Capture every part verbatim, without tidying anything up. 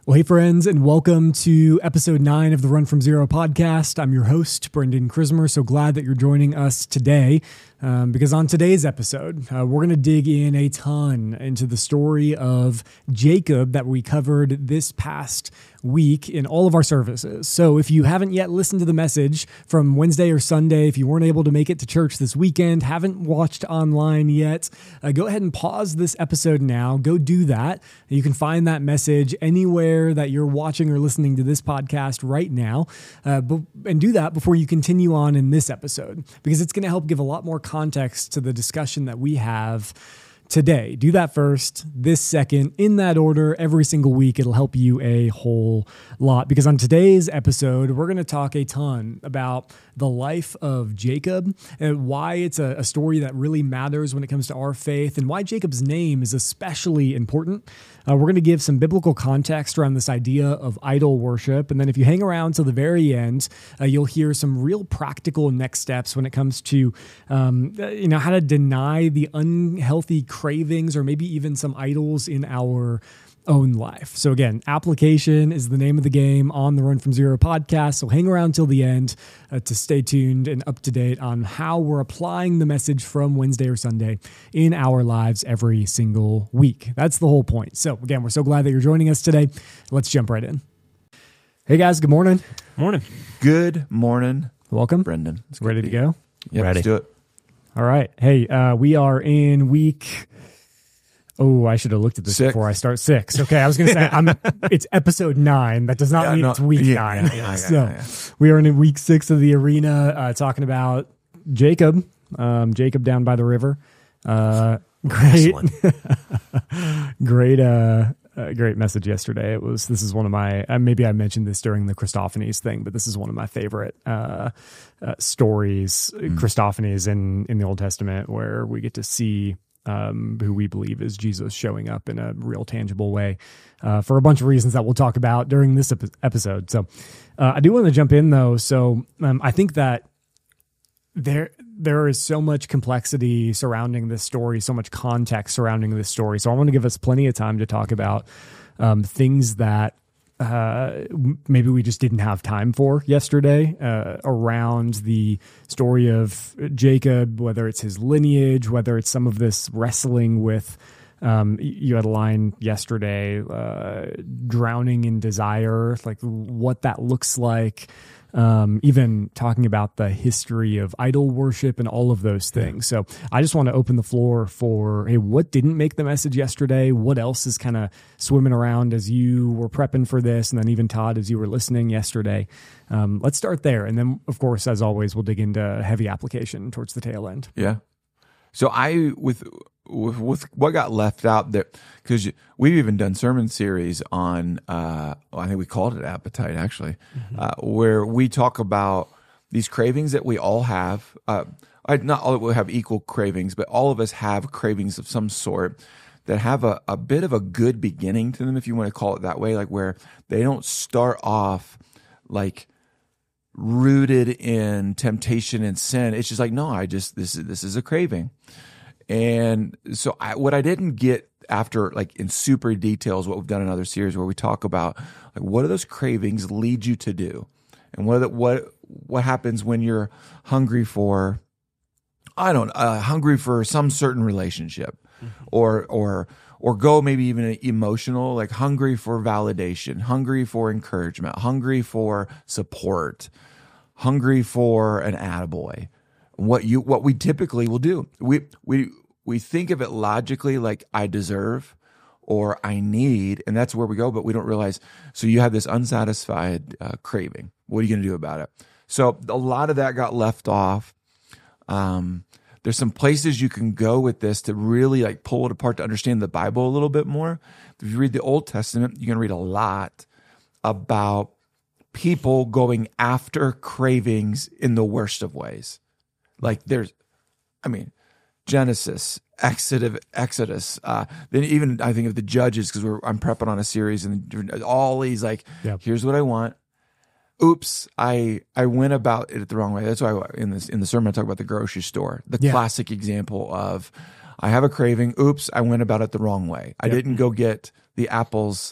Well, hey friends, and welcome to episode nine of the Run From Zero podcast. I'm your host, Brendan Chrismer. So glad that you're joining us today, um, because on today's episode, uh, we're going to dig in a ton into the story of Jacob that we covered this past week in all of our services. So if you haven't yet listened to the message from Wednesday or Sunday, if you weren't able to make it to church this weekend, haven't watched online yet, uh, go ahead and pause this episode now. Go do that. You can find that message anywhere that you're watching or listening to this podcast right now, uh, but, and do that before you continue on in this episode, because it's going to help give a lot more context to the discussion that we have today. Do that first, this second, in that order, every single week. It'll help you a whole lot, because on today's episode, we're going to talk a ton about the life of Jacob and why it's a, a story that really matters when it comes to our faith, and why Jacob's name is especially important. Uh, we're going to give some biblical context around this idea of idol worship. And then if you hang around till the very end, uh, you'll hear some real practical next steps when it comes to, um, you know, how to deny the unhealthy cravings or maybe even some idols in our own life. So again, application is the name of the game on the Run From Zero podcast. So hang around till the end uh, to stay tuned and up to date on how we're applying the message from Wednesday or Sunday in our lives every single week. That's the whole point. So again, we're so glad that you're joining us today. Let's jump right in. Hey guys, good morning. Morning. Good morning. Welcome. Brendan. It's Ready to go? Yep, Ready. Let's do it. All right. Hey, uh, we are in week... Oh, I should have looked at this Six. before I start six. Okay, I was going to say I'm. It's episode nine. That does not Yeah, mean no, it's week yeah, nine. yeah, yeah, so yeah, yeah. we are in week six of the arena, uh, talking about Jacob. Um, Jacob down by the river. Uh, great, great, uh, uh, great message yesterday. It was. This is one of my. Uh, maybe I mentioned this during the Christophanies thing, but this is one of my favorite uh, uh, stories. Mm. Christophanies in in the Old Testament, where we get to see. Um, who we believe is Jesus showing up in a real tangible way uh, for a bunch of reasons that we'll talk about during this ep- episode. So uh, I do want to jump in though. So um, I think that there there is so much complexity surrounding this story, so much context surrounding this story. So I want to give us plenty of time to talk about um, things that Uh, maybe we just didn't have time for yesterday uh, around the story of Jacob, whether it's his lineage, whether it's some of this wrestling with, um, you had a line yesterday, uh, drowning in desire, like what that looks like. Um, even talking about the history of idol worship and all of those things. So I just want to open the floor for, hey, what didn't make the message yesterday? What else is kind of swimming around as you were prepping for this? And then even Todd, as you were listening yesterday. Um, let's start there. And then, of course, as always, we'll dig into heavy application towards the tail end. Yeah. So I, with, with, with what got left out there, because we've even done sermon series on, uh, I think we called it appetite actually, mm-hmm. uh, where we talk about these cravings that we all have. Uh, not all will have equal cravings, but all of us have cravings of some sort that have a, a bit of a good beginning to them, if you want to call it that way, like where they don't start off like rooted in temptation and sin. It's just like, no, I just, this is, this is a craving. And so I, what I didn't get after, like in super details, what we've done in other series where we talk about like, what do those cravings lead you to do? And what, are the, what, what happens when you're hungry for, I don't know, uh, hungry for some certain relationship mm-hmm. or, or, or go maybe even emotional, like hungry for validation, hungry for encouragement, hungry for support, hungry for an attaboy. What you what we typically will do, we we we think of it logically, like I deserve or I need, and that's where we go. But we don't realize. So you have this unsatisfied uh, craving. What are you going to do about it? So a lot of that got left off. Um, there's some places you can go with this to really like pull it apart to understand the Bible a little bit more. If you read the Old Testament, you're going to read a lot about people going after cravings in the worst of ways. Like there's, I mean, Genesis, Exodus, Exodus. Uh, then even I think of the Judges, because we're I'm prepping on a series, and all these like, yep. Here's what I want. Oops, I I went about it the wrong way. That's why I, in this in the sermon I talk about the grocery store, the yeah. classic example of I have a craving. Oops, I went about it the wrong way. I yep. didn't go get the apples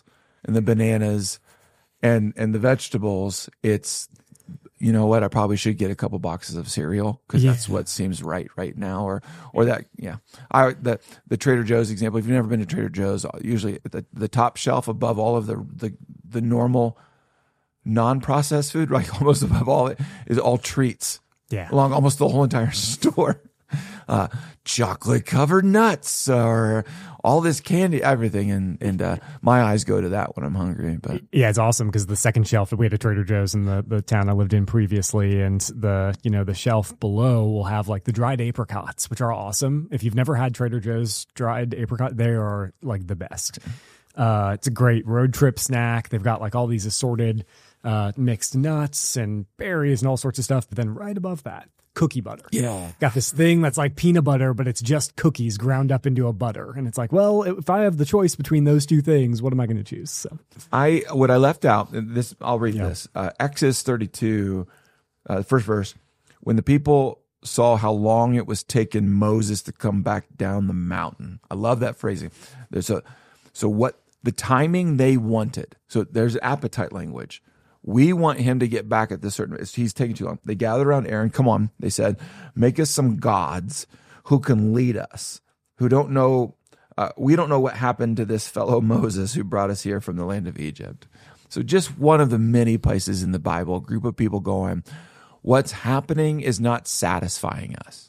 and the bananas and and the vegetables, it's, you know what, I probably should get a couple boxes of cereal because Yeah. that's what seems right right now, or or that yeah. I the the Trader Joe's example. If you've never been to Trader Joe's, usually the the top shelf above all of the the the normal non-processed food, like almost above all it, is all treats. Yeah. Along almost the whole entire store. Uh, chocolate covered nuts or all this candy, everything. And, and, uh, my eyes go to that when I'm hungry, but Yeah, it's awesome because the second shelf, we had a Trader Joe's in the, the town I lived in previously, and the, you know, the shelf below will have like the dried apricots, which are awesome. If you've never had Trader Joe's dried apricot, they are like the best. Uh, it's a great road trip snack. They've got like all these assorted, uh, mixed nuts and berries and all sorts of stuff. But then right above that, cookie butter. yeah. Got this thing that's like peanut butter, but it's just cookies ground up into a butter. And it's like, well, if I have the choice between those two things, what am I going to choose? So, I, what I left out, and this, I'll read Yeah. this, uh, Exodus thirty-two, uh, the first verse, when the people saw how long it was taking Moses to come back down the mountain. I love that phrasing. There's a, so what the timing they wanted. So there's appetite language. We want him to get back at this certain, he's taking too long. They gathered around Aaron. Come on. They said, make us some gods who can lead us, who don't know, uh, we don't know what happened to this fellow Moses who brought us here from the land of Egypt. So just one of the many places in the Bible, a group of people going, what's happening is not satisfying us.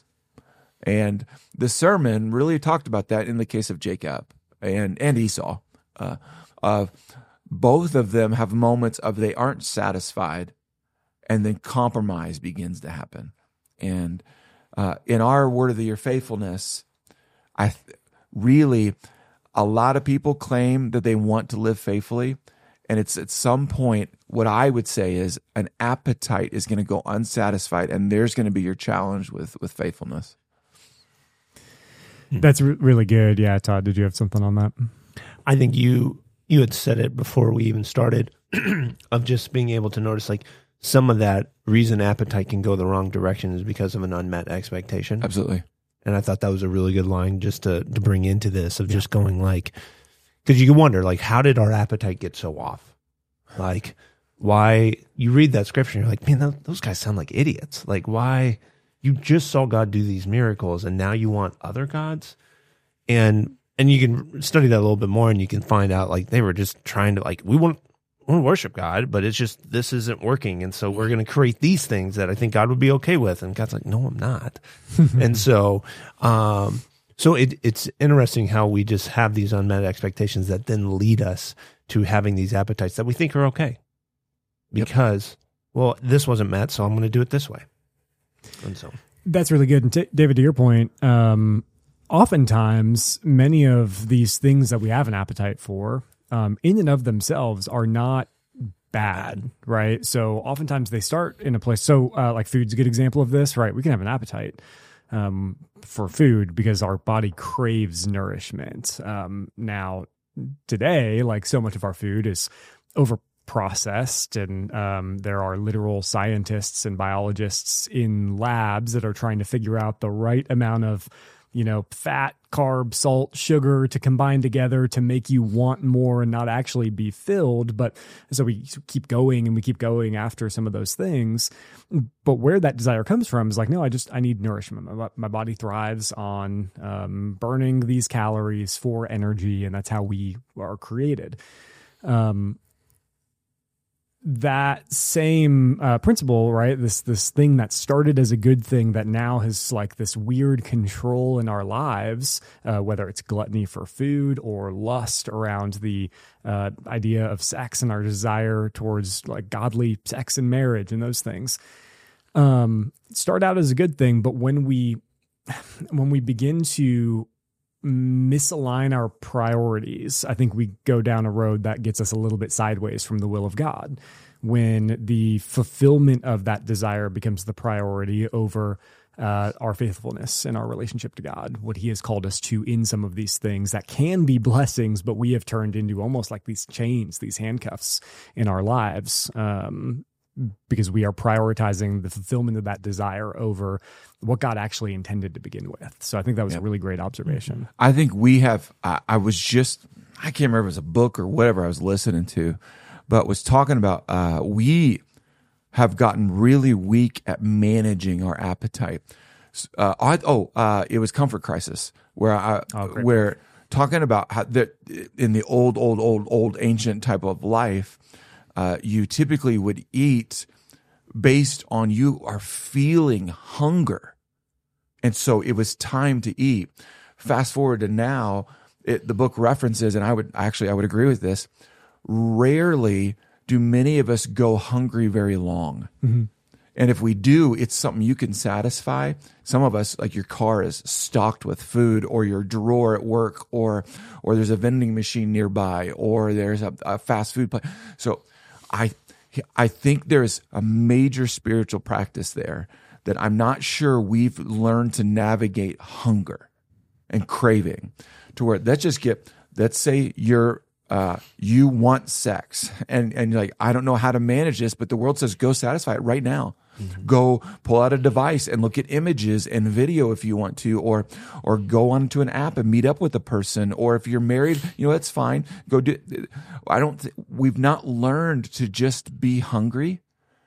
And the sermon really talked about that in the case of Jacob and, and Esau. Uh, of both of them have moments of they aren't satisfied, and then compromise begins to happen. And uh, in our Word of the Year faithfulness, I th- really, a lot of people claim that they want to live faithfully, and it's at some point, what I would say is an appetite is going to go unsatisfied, and there's going to be your challenge with with faithfulness. that's re- really good. Yeah, Todd, did you have something on that? I think you you had said it before we even started of just being able to notice like some of that reason appetite can go the wrong direction is because of an unmet expectation. Absolutely. And I thought that was a really good line just to, to bring into this of just going like, because you can wonder like, how did our appetite get so off? Like why you read that scripture and you're like, man, th- those guys sound like idiots. Like why you just saw God do these miracles and now you want other gods? And And you can study that a little bit more and you can find out like they were just trying to like, we want, we want to worship God, but it's just, this isn't working. And so we're going to create these things that I think God would be okay with. And God's like, no, I'm not. And so, um, so it, it's interesting how we just have these unmet expectations that then lead us to having these appetites that we think are okay because, yep. well, this wasn't met, so I'm going to do it this way. And so that's really good. And t- David, to your point, um, oftentimes, many of these things that we have an appetite for, um, in and of themselves, are not bad, right? So oftentimes they start in a place. So, uh, like food's a good example of this, right? We can have an appetite um, for food because our body craves nourishment. Um, now, today, like so much of our food is over processed, and um, there are literal scientists and biologists in labs that are trying to figure out the right amount of, you know, fat, carb, salt, sugar to combine together to make you want more and not actually be filled. But so we keep going and we keep going after some of those things. But where that desire comes from is like, no, I just, I need nourishment. My, my body thrives on um, burning these calories for energy, and that's how we are created. Um, that same uh, principle, right? This this thing that started as a good thing that now has like this weird control in our lives, uh, whether it's gluttony for food or lust around the uh, idea of sex and our desire towards like godly sex and marriage and those things, um, start out as a good thing. But when we when we begin to misalign our priorities, I think we go down a road that gets us a little bit sideways from the will of God, when the fulfillment of that desire becomes the priority over uh, our faithfulness and our relationship to God, what he has called us to in some of these things that can be blessings, but we have turned into almost like these chains, these handcuffs in our lives, um, because we are prioritizing the fulfillment of that desire over what God actually intended to begin with. So I think that was yep. a really great observation. I think we have, uh, I was just, I can't remember if it was a book or whatever I was listening to, but was talking about uh, we have gotten really weak at managing our appetite. Uh, I, oh, uh, it was Comfort Crisis, where I, Oh, great where talking about how that in the old, old, old, old ancient type of life, uh, you typically would eat based on you are feeling hunger, and so it was time to eat. Fast forward to now, it, the book references, and I would actually I would agree with this. Rarely do many of us go hungry very long. Mm-hmm. And if we do, it's something you can satisfy. Some of us, like your car is stocked with food, or your drawer at work, or or there's a vending machine nearby, or there's a, a fast food place. So I I think there's a major spiritual practice there that I'm not sure we've learned to navigate hunger and craving to where let's just get, let's say you're Uh, you want sex, and and you're like, I don't know how to manage this, but the world says go satisfy it right now. Mm-hmm. Go pull out a device and look at images and video if you want to, or or go onto an app and meet up with a person. Or if you're married, you know that's fine. Go do. I don't. Th- we've not learned to just be hungry,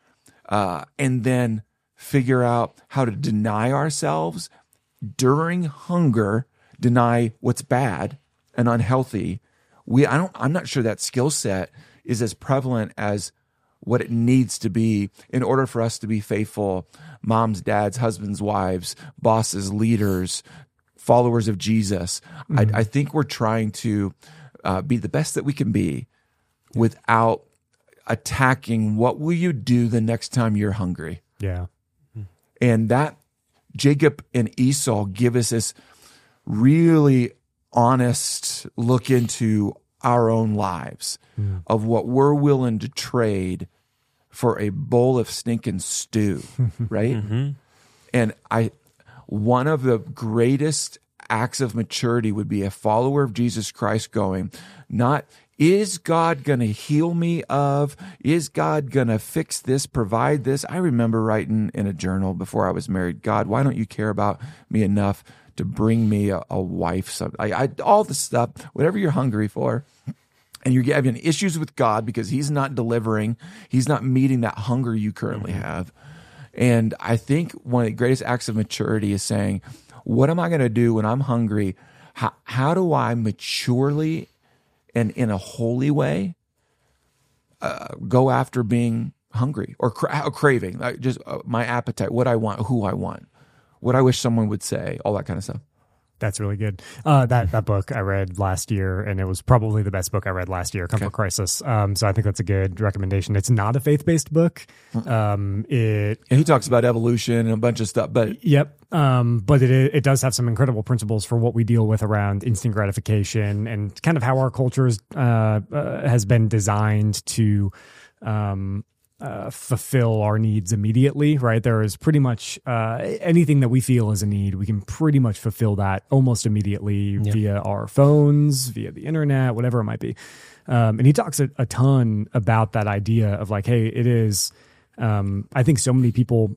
uh, and then figure out how to deny ourselves during hunger, deny what's bad and unhealthy. We, I don't, I'm not sure that skill set is as prevalent as what it needs to be in order for us to be faithful moms, dads, husbands, wives, bosses, leaders, followers of Jesus. Mm-hmm. I, I think we're trying to uh, be the best that we can be without attacking what will you do the next time you're hungry. Yeah. And that Jacob and Esau give us this really honest look into our own lives mm. of what we're willing to trade for a bowl of stinking stew, right? Mm-hmm. And I, one of the greatest acts of maturity would be a follower of Jesus Christ going, not, is God going to heal me of? Is God going to fix this, provide this? I remember writing in a journal before I was married, God, why don't you care about me enough to bring me a, a wife? Some, I, I, all the stuff, whatever you're hungry for, and you're having issues with God because he's not delivering, he's not meeting that hunger you currently mm-hmm. have. And I think one of the greatest acts of maturity is saying, what am I going to do when I'm hungry? How, how do I maturely and in a holy way uh, go after being hungry or cra- craving, like just uh, my appetite, what I want, who I want, what I wish someone would say, all that kind of stuff. That's really good. Uh, that that book I read last year, and it was probably the best book I read last year, Comfort okay. Crisis. Um, so I think that's a good recommendation. It's not a faith-based book. Um, it and he talks about evolution and a bunch of stuff. But yep, um, but it it does have some incredible principles for what we deal with around instant gratification and kind of how our culture uh, uh, has been designed to. Um, Uh, fulfill our needs immediately, right? There is pretty much uh, anything that we feel is a need, we can pretty much fulfill that almost immediately yep. via our phones, via the internet, whatever it might be. Um, and he talks a, a ton about that idea of like, hey, it is, um, I think so many people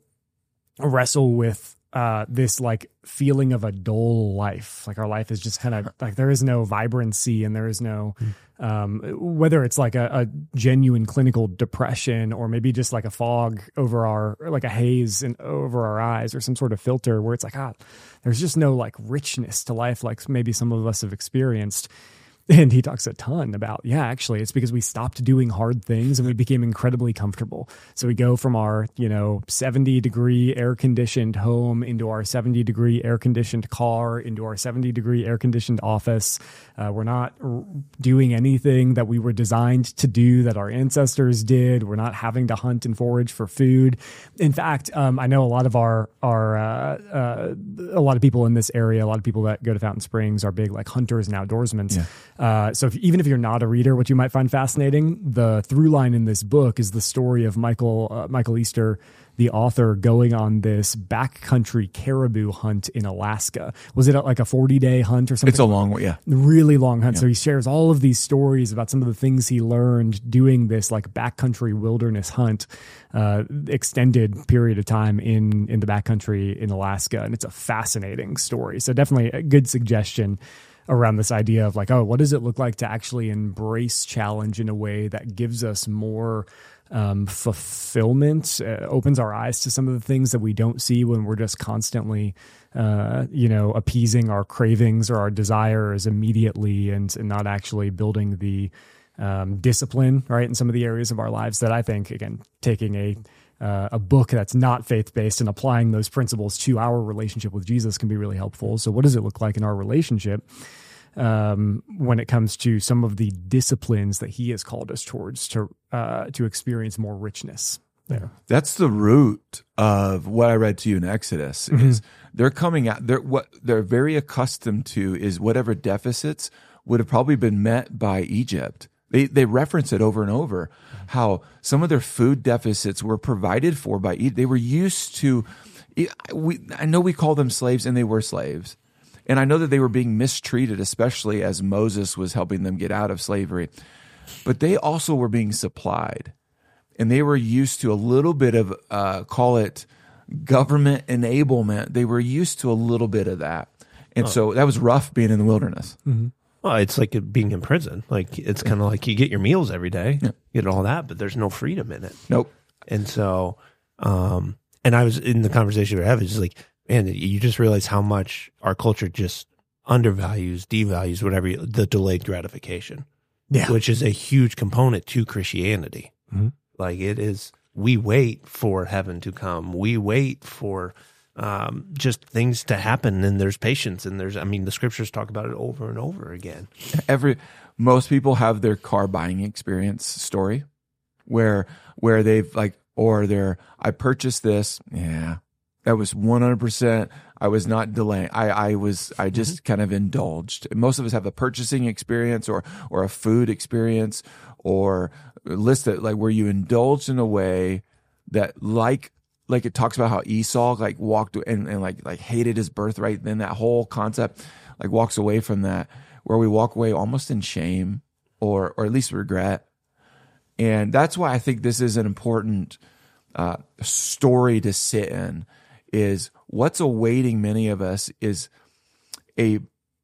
wrestle with uh, this like feeling of a dull life. Like our life is just kind of like, there is no vibrancy and there is no, um, whether it's like a, a genuine clinical depression or maybe just like a fog over our, like a haze in, over our eyes or some sort of filter where it's like, ah, there's just no like richness to life like maybe some of us have experienced. And he talks a ton about, yeah, actually, it's because we stopped doing hard things and we became incredibly comfortable. So we go from our, you know, seventy degree air conditioned home into our seventy degree air conditioned car, into our seventy degree air conditioned office. Uh, we're not r- doing anything that we were designed to do that our ancestors did. We're not having to hunt and forage for food. In fact, um, I know a lot of our, our uh, uh, a lot of people in this area, a lot of people that go to Fountain Springs are big like hunters and outdoorsmen. Yeah. Uh, so if, even if you're not a reader, what you might find fascinating, the through line in this book is the story of Michael uh, Michael Easter, the author, going on this backcountry caribou hunt in Alaska. Was it like a forty day hunt or something? It's a long one, yeah. Really long hunt. Yeah. So he shares all of these stories about some of the things he learned doing this like backcountry wilderness hunt, uh, extended period of time in, in the backcountry in Alaska. And it's a fascinating story. So definitely a good suggestion. around this idea of like, oh, what does it look like to actually embrace challenge in a way that gives us more um, fulfillment, uh, opens our eyes to some of the things that we don't see when we're just constantly, uh, you know, appeasing our cravings or our desires immediately and, and not actually building the um, discipline, right, in some of the areas of our lives that I think, again, taking a uh, a book that's not faith-based and applying those principles to our relationship with Jesus can be really helpful. So what does it look like in our relationship um, when it comes to some of the disciplines that he has called us towards to uh, to experience more richness there? That's the root of what I read to you in Exodus. Mm-hmm. Is they're coming out. They're what they're very accustomed to is whatever deficits would have probably been met by Egypt. They they reference it over and over, how some of their food deficits were provided for by Egypt. They were used to. We I know we call them slaves, and they were slaves. And I know that they were being mistreated, especially as Moses was helping them get out of slavery. But they also were being supplied. And they were used to a little bit of, uh, call it government enablement. They were used to a little bit of that. And oh. so that was rough being in the wilderness. Mm-hmm. Well, it's like being in prison. Like, it's kind of like you get your meals every day, yeah. you get all that, but there's no freedom in it. Nope. And so, um, and I was in the conversation we were having, just like, and you just realize how much our culture just undervalues, devalues, whatever, the delayed gratification, yeah. which is a huge component to Christianity. Mm-hmm. Like it is, we wait for heaven to come. We wait for um, just things to happen, and there's patience, and there's, I mean, the scriptures talk about it over and over again. Every most people have their car buying experience story, where where they've like, or they're, I purchased this, yeah. That was one hundred percent. I was not delaying. I, I was, I just mm-hmm. kind of indulged. Most of us have a purchasing experience or, or a food experience or list that like where you indulged in a way that like, like it talks about how Esau like walked and, and like, like hated his birthright. Then that whole concept like walks away from that, where we walk away almost in shame or, or at least regret. And that's why I think this is an important uh, story to sit in. Is what's awaiting many of us is a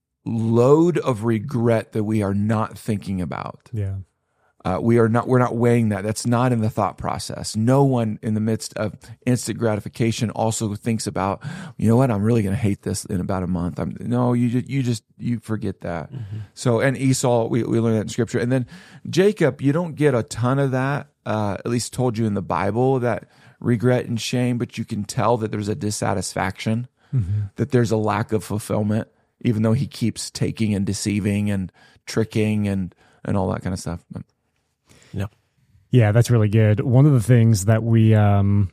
load of regret that we are not thinking about. Yeah, uh, we are not. We're not weighing that. That's not in the thought process. No one in the midst of instant gratification also thinks about, you know what, I'm really going to hate this in about a month. I'm no, you just you just you forget that. Mm-hmm. So and Esau, we we learn that in Scripture, and then Jacob, you don't get a ton of that. Uh, at least told you in the Bible that. Regret and shame, but you can tell that there's a dissatisfaction, mm-hmm. that there's a lack of fulfillment, even though he keeps taking and deceiving and tricking and, and all that kind of stuff. But, yeah. Yeah, that's really good. One of the things that we, um,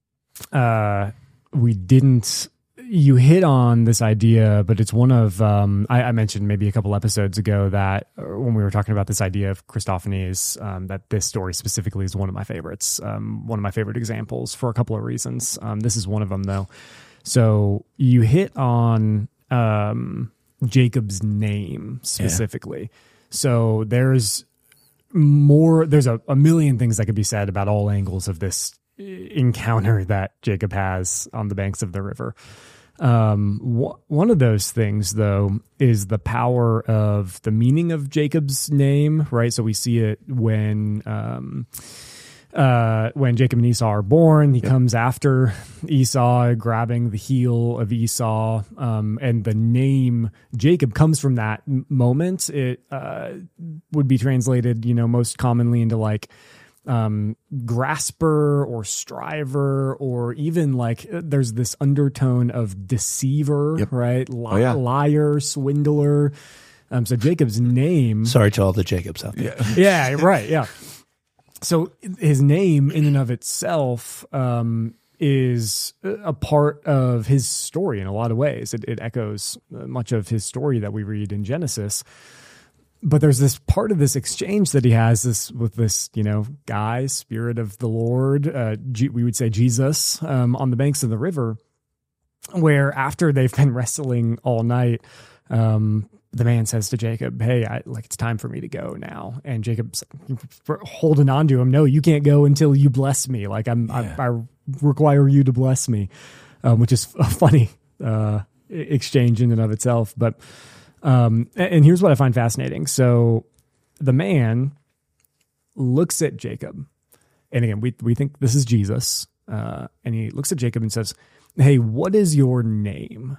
uh, we didn't, you hit on this idea, but it's one of, um, I, I mentioned maybe a couple episodes ago that when we were talking about this idea of Christophanies, um, that this story specifically is one of my favorites, um, one of my favorite examples for a couple of reasons. Um, this is one of them though. So you hit on, um, Jacob's name specifically. Yeah. So there's more, there's a, a million things that could be said about all angles of this encounter that Jacob has on the banks of the river. Um, wh- one of those things, though, is the power of the meaning of Jacob's name, right? So we see it when um, uh, when Jacob and Esau are born. He yep. comes after Esau, grabbing the heel of Esau, um, and the name Jacob comes from that moment. It uh, would be translated, you know, most commonly into like um grasper or striver, or even like there's this undertone of deceiver, yep. right? Li- oh, yeah. Liar, swindler. Um, so Jacob's name. Sorry to all the Jacobs out there. Yeah, yeah right. Yeah. So his name in and of itself um, is a part of his story in a lot of ways. It, it echoes much of his story that we read in Genesis. But there's this part of this exchange that he has this with this, you know, guy, Spirit of the Lord, uh, G- we would say Jesus, um, on the banks of the river, where after they've been wrestling all night, um, the man says to Jacob, hey, I, like, it's time for me to go now. And Jacob's holding on to him. No, you can't go until you bless me. Like, I'm, yeah. I, I require you to bless me, um, which is a funny uh, exchange in and of itself. But Um, and here's what I find fascinating. So the man looks at Jacob, and again, we we think this is Jesus, uh, and he looks at Jacob and says, "Hey, what is your name?"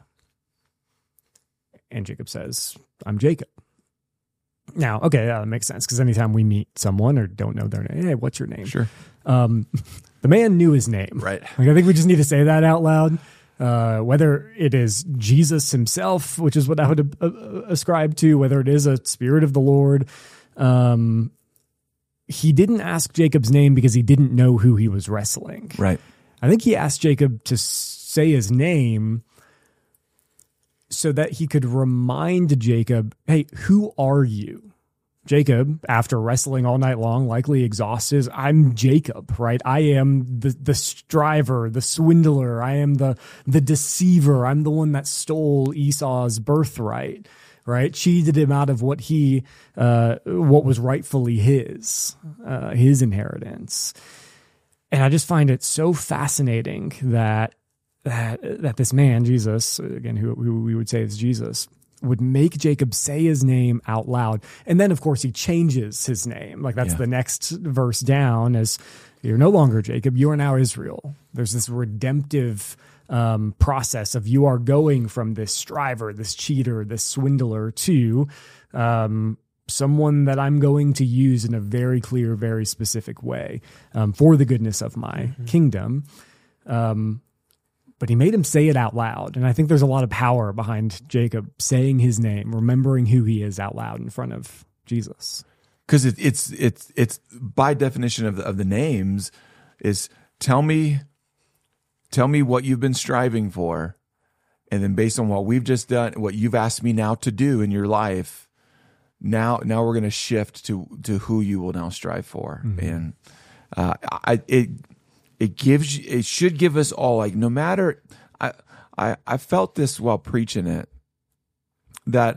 And Jacob says, "I'm Jacob." Now, okay, yeah, that makes sense, because anytime we meet someone or don't know their name, hey, what's your name? Sure. Um, the man knew his name. Right. Like, I think we just need to say that out loud. Uh, whether it is Jesus himself, which is what I would uh, ascribe to, whether it is a spirit of the Lord, um, he didn't ask Jacob's name because he didn't know who he was wrestling. Right. I think he asked Jacob to say his name so that he could remind Jacob, hey, who are you? Jacob, after wrestling all night long, likely exhausted, I'm Jacob, right? I am the the striver, the swindler. I am the the deceiver. I'm the one that stole Esau's birthright, right? Cheated him out of what he, uh, what was rightfully his, uh, his inheritance. And I just find it so fascinating that that that this man, Jesus, again, who, who we would say is Jesus, would make Jacob say his name out loud. And then, of course, he changes his name. Like, that's Yeah. the next verse down, as you're no longer Jacob, you are now Israel. There's this redemptive um, process of you are going from this striver, this cheater, this swindler to um, someone that I'm going to use in a very clear, very specific way um, for the goodness of my mm-hmm. kingdom. Um But he made him say it out loud. And I think there's a lot of power behind Jacob saying his name, remembering who he is out loud in front of Jesus. Because it, it's it's it's by definition of the, of the names is tell me, tell me what you've been striving for, and then based on what we've just done, what you've asked me now to do in your life, now now we're going to shift to to who you will now strive for, mm-hmm. and uh, I it. It gives, it should give us all, like, no matter, I, I, I felt this while preaching it, that,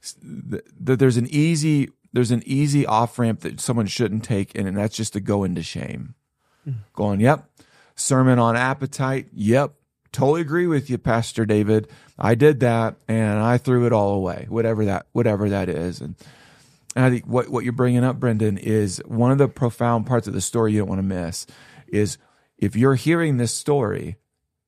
that there's an easy, there's an easy off ramp that someone shouldn't take, and, and that's just to go into shame. Mm. Going, yep, sermon on appetite, yep, totally agree with you, Pastor David. I did that, and I threw it all away, whatever that, whatever that is. And, and I think what, what you're bringing up, Brendan, is one of the profound parts of the story you don't want to miss is, if you're hearing this story,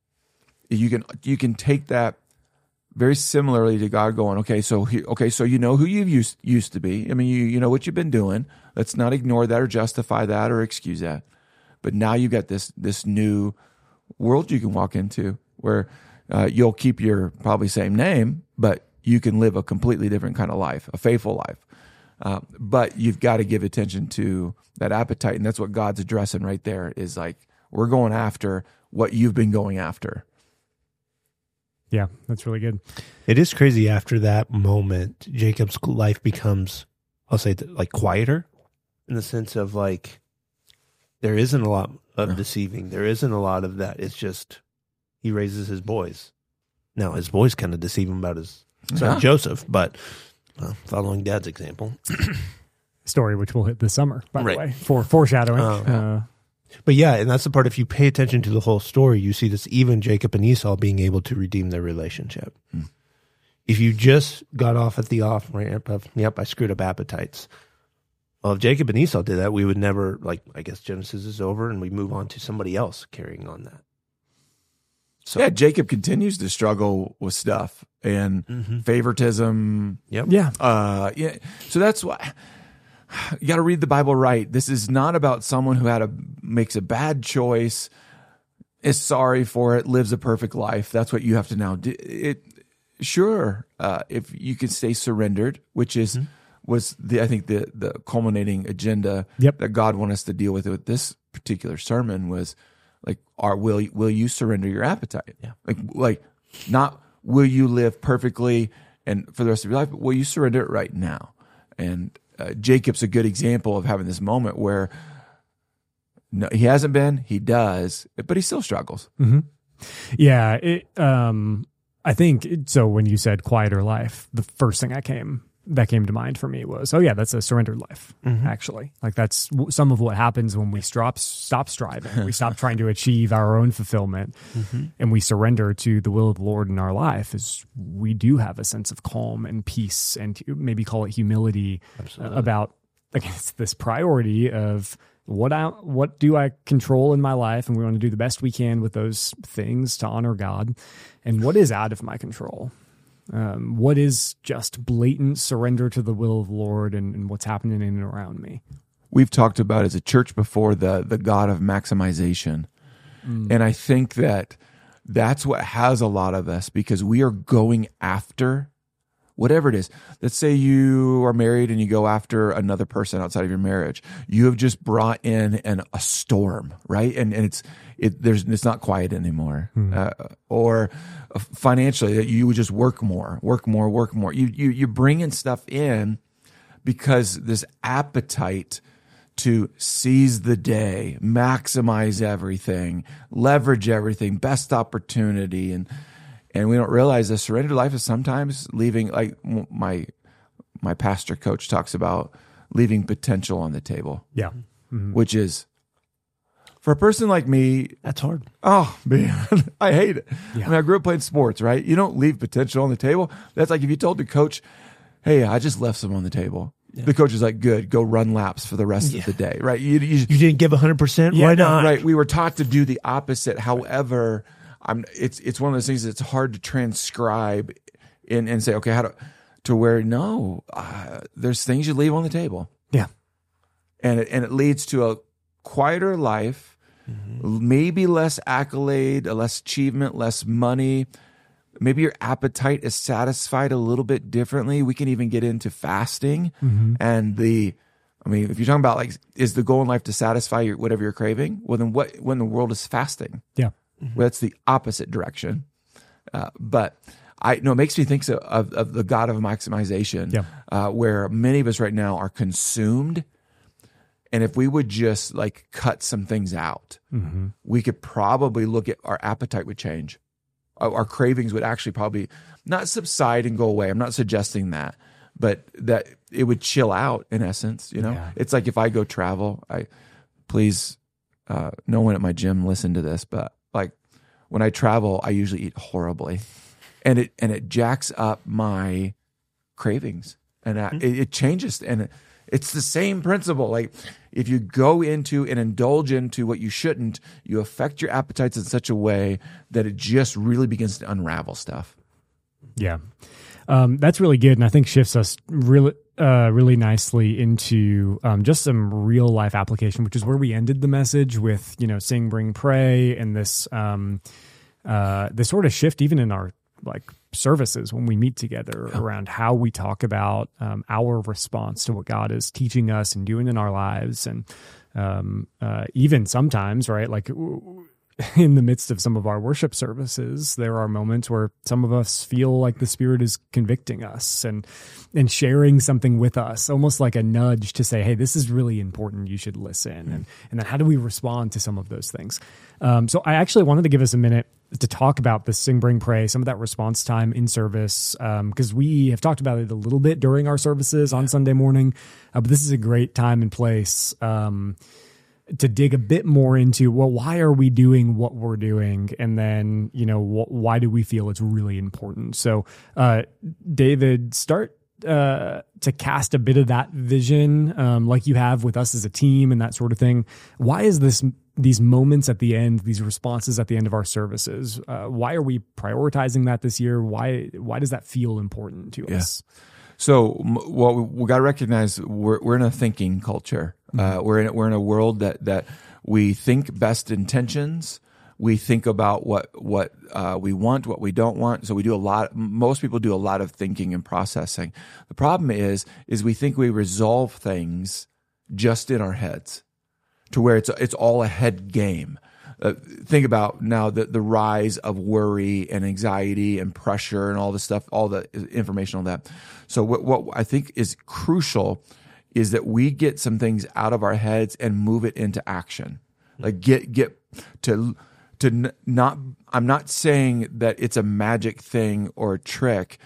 you can you can take that very similarly to God going, okay, so he, okay, so you know who you used used to be. I mean, you you know what you've been doing. Let's not ignore that or justify that or excuse that. But now you got this this new world you can walk into where uh, you'll keep your probably same name, but you can live a completely different kind of life, a faithful life. Uh, but you've got to give attention to that appetite, and that's what God's addressing right there. Is like, we're going after what you've been going after. Yeah, that's really good. It is crazy. After that moment, Jacob's life becomes, I'll say, like quieter in the sense of like, there isn't a lot of deceiving. There isn't a lot of that. It's just, he raises his boys. Now, his boys kind of deceive him about his son yeah. Joseph, but well, following Dad's example. Story which we'll hit this summer, by right. the way, for foreshadowing. Uh, uh, But yeah, and that's the part, if you pay attention to the whole story, you see this, even Jacob and Esau being able to redeem their relationship. Mm. If you just got off at the off ramp of, yep, I screwed up appetites. Well, if Jacob and Esau did that, we would never, like, I guess Genesis is over and we move on to somebody else carrying on that. So, yeah, Jacob continues to struggle with stuff and mm-hmm. favoritism. Yep. Yeah. Uh, yeah. So that's why you got to read the Bible right. This is not about someone who had a makes a bad choice, is sorry for it, lives a perfect life. That's what you have to now do. It sure uh, if you can stay surrendered, which is mm-hmm. was the I think the the culminating agenda yep. that God wanted us to deal with with this particular sermon was like, are will will you surrender your appetite? Yeah. Like like not will you live perfectly and for the rest of your life, but will you surrender it right now? And Uh, Jacob's a good example of having this moment where no, he hasn't been, he does, but he still struggles. Mm-hmm. Yeah. It, um, I think, it, so when you said quieter life, the first thing I came that came to mind for me was, oh yeah, that's a surrendered life. Mm-hmm. Actually, like that's w- some of what happens when we stop stop striving, we stop trying to achieve our own fulfillment, mm-hmm. and we surrender to the will of the Lord in our life. Is we do have a sense of calm and peace, and maybe call it humility uh, about against this priority of what I what do I control in my life, and we want to do the best we can with those things to honor God, and what is out of my control. Um, what is just blatant surrender to the will of the Lord and, and what's happening in and around me? We've talked about as a church before the the God of maximization. Mm. And I think that that's what has a lot of us, because we are going after whatever it is. Let's say you are married and you go after another person outside of your marriage. You have just brought in an, a storm, right? And and it's it there's it's not quiet anymore. Hmm. Uh, or financially, that you would just work more, work more, work more. You you you're bringing stuff in because this appetite to seize the day, maximize everything, leverage everything, best opportunity, and And we don't realize the surrendered life is sometimes leaving, like my my pastor coach talks about, leaving potential on the table. Yeah. Mm-hmm. Which is, for a person like me, that's hard. Oh, man, I hate it. Yeah. I mean, I grew up playing sports, right? You don't leave potential on the table. That's like if you told the coach, hey, I just left some on the table. Yeah. The coach is like, good, go run laps for the rest yeah. of the day, right? You, you, you didn't give one hundred percent? Yeah, Why not? Right. We were taught to do the opposite. However, I'm, it's it's one of those things that's hard to transcribe in, and say, okay, how to, to where, no, uh, there's things you leave on the table. Yeah. And it, and it leads to a quieter life, mm-hmm. maybe less accolade, less achievement, less money. Maybe your appetite is satisfied a little bit differently. We can even get into fasting mm-hmm. and the, I mean, if you're talking about like, is the goal in life to satisfy your, whatever you're craving? Well, then what, when the world is fasting? Yeah. Mm-hmm. Well, that's the opposite direction. Uh, but I know it makes me think so of, of the God of maximization, yeah. uh, where many of us right now are consumed. And if we would just like cut some things out, mm-hmm. we could probably look at our appetite would change. Our, our cravings would actually probably not subside and go away. I'm not suggesting that, but that it would chill out in essence. You know, yeah. It's like if I go travel, I please, uh, no one at my gym listen to this, but like when I travel, I usually eat horribly, and it and it jacks up my cravings, and I, mm-hmm. it, it changes. And it, it's the same principle. Like if you go into and indulge into what you shouldn't, you affect your appetites in such a way that it just really begins to unravel stuff. Yeah, um, that's really good, and I think shifts us really. Uh, really nicely into um, just some real life application, which is where we ended the message with, you know, sing, bring, pray, and this um, uh, this sort of shift even in our like services when we meet together yeah. around how we talk about um, our response to what God is teaching us and doing in our lives, and um, uh, even sometimes, right, like. In the midst of some of our worship services, there are moments where some of us feel like the Spirit is convicting us and and sharing something with us, almost like a nudge to say, hey, this is really important. You should listen. Mm-hmm. And and then how do we respond to some of those things? Um, so I actually wanted to give us a minute to talk about the sing, bring, pray, some of that response time in service, because um, we have talked about it a little bit during our services on Sunday morning, uh, but this is a great time and place um to dig a bit more into, well, why are we doing what we're doing? And then, you know, wh- why do we feel it's really important? So, uh, David, start uh, to cast a bit of that vision um, like you have with us as a team and that sort of thing. Why is this these moments at the end, these responses at the end of our services, uh, why are we prioritizing that this year? Why Why does that feel important to yeah. us? So, well, we got to recognize we're we're in a thinking culture. Uh, we're in we're in a world that that we think best intentions. We think about what what uh, we want, what we don't want. So we do a lot. Most people do a lot of thinking and processing. The problem is is we think we resolve things just in our heads, to where it's it's all a head game. Uh, think about now the, the rise of worry and anxiety and pressure and all the stuff, all the information on that. So what, what I think is crucial is that we get some things out of our heads and move it into action. Like get get to to not. I'm not saying that it's a magic thing or a trick,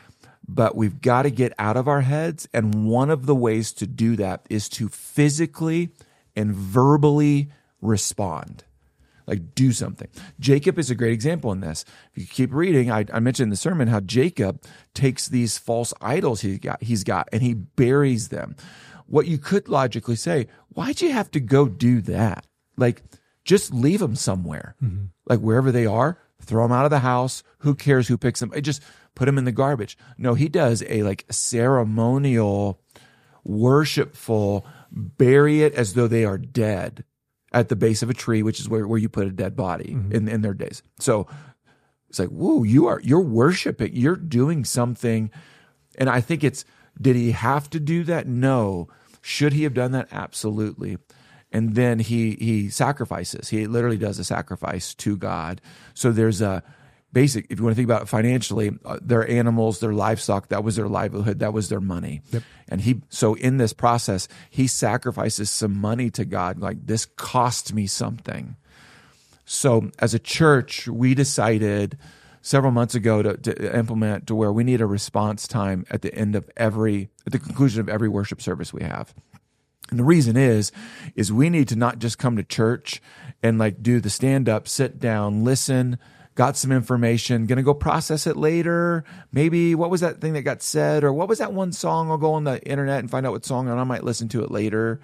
but we've got to get out of our heads. And one of the ways to do that is to physically and verbally respond. Like, do something. Jacob is a great example in this. If you keep reading, I, I mentioned in the sermon how Jacob takes these false idols he got, he's got and he buries them. What you could logically say, why'd you have to go do that? Like, just leave them somewhere. Mm-hmm. Like, wherever they are, throw them out of the house. Who cares who picks them? Just put them in the garbage. No, he does a like ceremonial, worshipful, bury it as though they are dead at the base of a tree, which is where, where you put a dead body mm-hmm. in, in their days. So it's like, whoa, you are, you're worshiping, you're doing something. And I think it's, did he have to do that? No. Should he have done that? Absolutely. And then he, he sacrifices. He literally does a sacrifice to God. So there's a basic, if you want to think about it financially, uh, their animals, their livestock, that was their livelihood, that was their money. Yep. And he, so in this process, he sacrifices some money to God, like, this cost me something. So as a church, we decided several months ago to, to implement to where we need a response time at the end of every, at the conclusion of every worship service we have. And the reason is, is we need to not just come to church and like do the stand up, sit down, listen, got some information, going to go process it later. Maybe what was that thing that got said? Or what was that one song? I'll go on the internet and find out what song and I might listen to it later.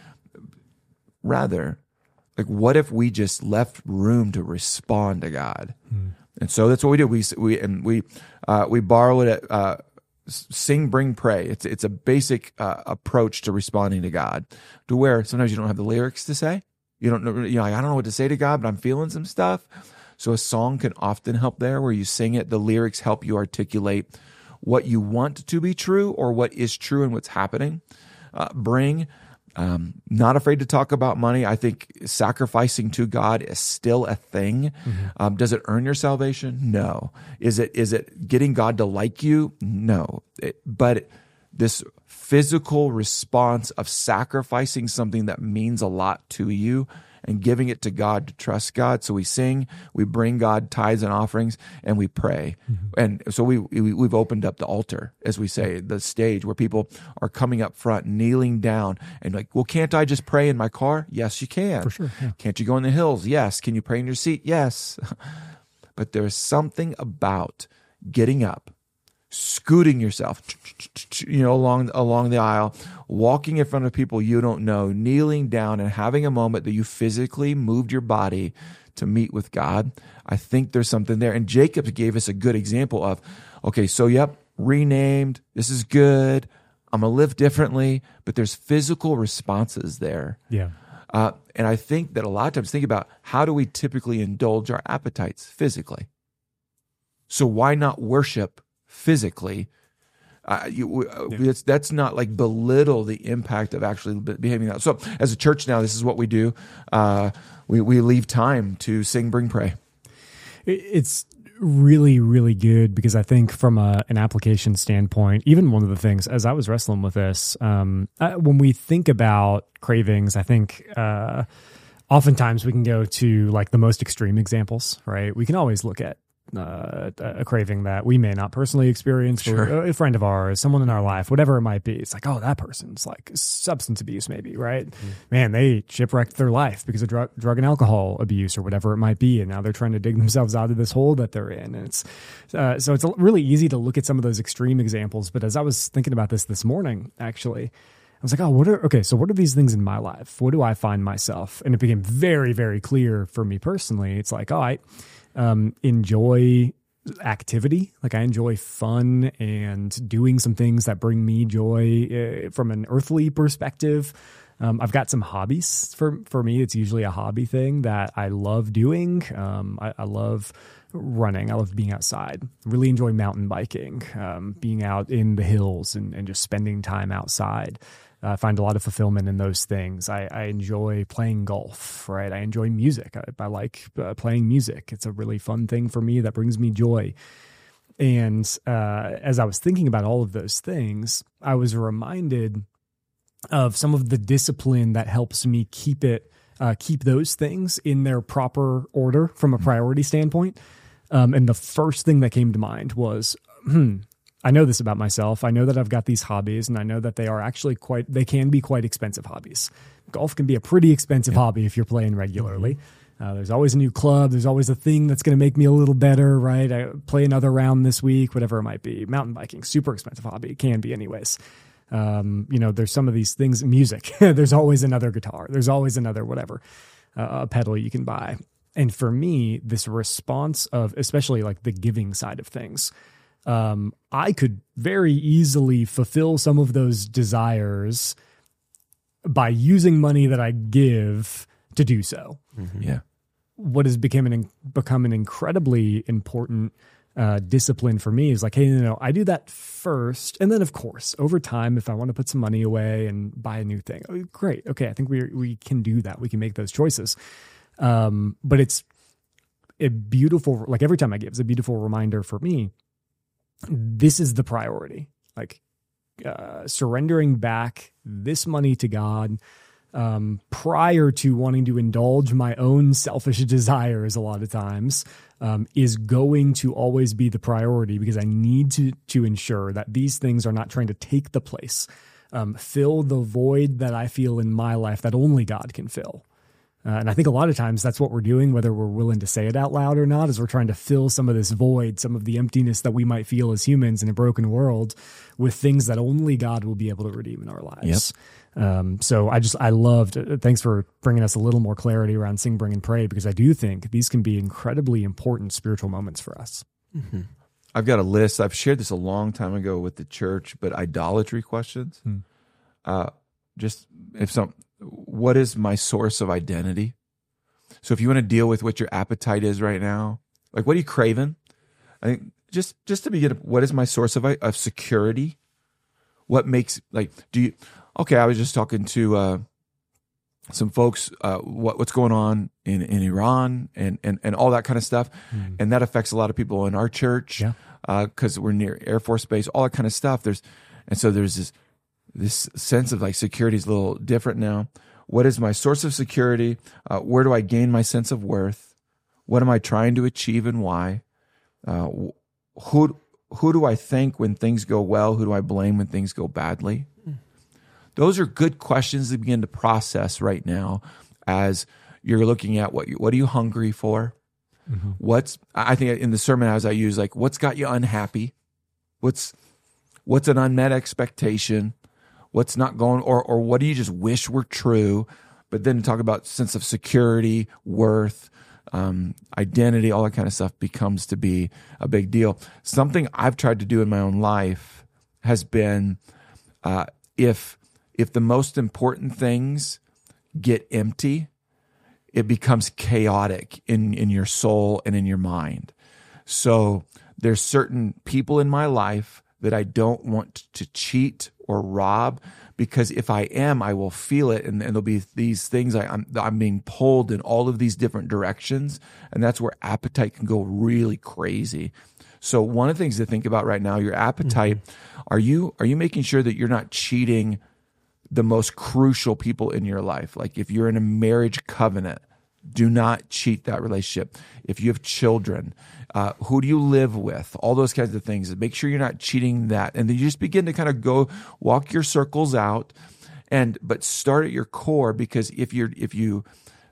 Rather, like, what if we just left room to respond to God? Hmm. And so that's what we do. We, we, and we, uh, we borrow it at, uh, Sing, Bring, Pray. It's it's a basic uh, approach to responding to God, to where sometimes you don't have the lyrics to say. You don't know, you know, like, I don't know what to say to God, but I'm feeling some stuff. So a song can often help there, where you sing it. The lyrics help you articulate what you want to be true or what is true and what's happening. Uh, bring, um, not afraid to talk about money. I think sacrificing to God is still a thing. Mm-hmm. Um, does it earn your salvation? No. Is it is it getting God to like you? No. It, but this physical response of sacrificing something that means a lot to you and giving it to God to trust God. So we sing, we bring God tithes and offerings, and we pray. Mm-hmm. And so we, we, we've opened up the altar, as we say, the stage where people are coming up front, kneeling down, and like, well, can't I just pray in my car? Yes, you can. For sure. Yeah. Can't you go in the hills? Yes. Can you pray in your seat? Yes. But there's something about getting up, scooting yourself, you know, along along the aisle, walking in front of people you don't know, kneeling down and having a moment that you physically moved your body to meet with God. I think there's something there. And Jacob gave us a good example of, okay, so yep, renamed, this is good, I'm going to live differently, but there's physical responses there. Yeah. Uh, and I think that a lot of times, think about, how do we typically indulge our appetites physically? So why not worship physically? Uh, you, uh, yeah. it's, that's not like belittle the impact of actually behaving that. So as a church now, this is what we do. Uh, we, we leave time to sing, bring, pray. It's really, really good, because I think from a, an application standpoint, even one of the things, as I was wrestling with this, um, uh, when we think about cravings, I think uh, oftentimes we can go to like the most extreme examples, right? We can always look at Uh, a craving that we may not personally experience, sure. or a friend of ours, someone in our life, whatever it might be. It's like, oh, that person's like substance abuse, maybe, right? Mm. Man, they shipwrecked their life because of drug, drug and alcohol abuse or whatever it might be, and now they're trying to dig themselves out of this hole that they're in. And it's uh, so it's really easy to look at some of those extreme examples. But as I was thinking about this this morning, actually, I was like, oh, what are okay? So what are these things in my life? What do I find myself? And it became very, very clear for me personally. It's like, all right. Um, enjoy activity. Like, I enjoy fun and doing some things that bring me joy uh, from an earthly perspective. Um, I've got some hobbies. For for me, it's usually a hobby thing that I love doing. Um, I, I love running. I love being outside. Really enjoy mountain biking, um, being out in the hills and, and just spending time outside. I find a lot of fulfillment in those things. I, I enjoy playing golf, right? I enjoy music. I, I like uh, playing music. It's a really fun thing for me that brings me joy. And uh, as I was thinking about all of those things, I was reminded of some of the discipline that helps me keep it, uh, keep those things in their proper order from a priority standpoint. Um, and the first thing that came to mind was, hmm, I know this about myself. I know that I've got these hobbies, and I know that they are actually quite, they can be quite expensive hobbies. Golf can be a pretty expensive yeah. hobby if you're playing regularly. Mm-hmm. Uh, there's always a new club. There's always a thing that's going to make me a little better, right? I play another round this week, whatever it might be. Mountain biking, super expensive hobby. It can be anyways. Um, you know, there's some of these things, music. There's always another guitar. There's always another whatever, uh, a pedal you can buy. And for me, this response of, especially like the giving side of things, um, I could very easily fulfill some of those desires by using money that I give to do so. Mm-hmm. Yeah. What has become an, become an incredibly important uh, discipline for me is like, hey, no, no, I do that first. And then of course, over time, if I want to put some money away and buy a new thing, oh, great. Okay. I think we we can do that. We can make those choices. Um, but it's a beautiful, like every time I give, it's a beautiful reminder for me. This is the priority, like uh, surrendering back this money to God um, prior to wanting to indulge my own selfish desires a lot of times um, is going to always be the priority, because I need to, to ensure that these things are not trying to take the place, um, fill the void that I feel in my life that only God can fill. Uh, and I think a lot of times that's what we're doing, whether we're willing to say it out loud or not, is we're trying to fill some of this void, some of the emptiness that we might feel as humans in a broken world with things that only God will be able to redeem in our lives. Yep. Um, so I just, I loved, uh, thanks for bringing us a little more clarity around Sing, Bring, and Pray, because I do think these can be incredibly important spiritual moments for us. Mm-hmm. I've got a list. I've shared this a long time ago with the church, but idolatry questions. Hmm. Uh, just if some... What is my source of identity? So if you want to deal with what your appetite is right now, like what are you craving? I think just just to begin, what is my source of of security? What makes, like, do you? Okay, I was just talking to uh, some folks. Uh, what what's going on in, in Iran and, and and all that kind of stuff, mm. and that affects a lot of people in our church because yeah. uh, we're near Air Force Base. All that kind of stuff. There's and so there's this. This sense of like security is a little different now. What is my source of security? Uh, where do I gain my sense of worth? What am I trying to achieve and why? Uh, who who do I thank when things go well? Who do I blame when things go badly? Mm. Those are good questions to begin to process right now as you're looking at what you, what are you hungry for? Mm-hmm. What's I think in the sermon as I use like what's got you unhappy? What's what's an unmet expectation? What's not going, or or what do you just wish were true? But then talk about sense of security, worth, um, identity, all that kind of stuff becomes to be a big deal. Something I've tried to do in my own life has been uh, if if the most important things get empty, it becomes chaotic in, in your soul and in your mind. So there's certain people in my life that I don't want to cheat or rob, because if I am, I will feel it, and, and there'll be these things I, I'm I'm being pulled in all of these different directions, and that's where appetite can go really crazy. So one of the things to think about right now, your appetite, mm-hmm. are you are you making sure that you're not cheating the most crucial people in your life? Like if you're in a marriage covenant, do not cheat that relationship. If you have children, uh, who do you live with? All those kinds of things. Make sure you're not cheating that. And then you just begin to kind of go walk your circles out, and but start at your core, because if you're if you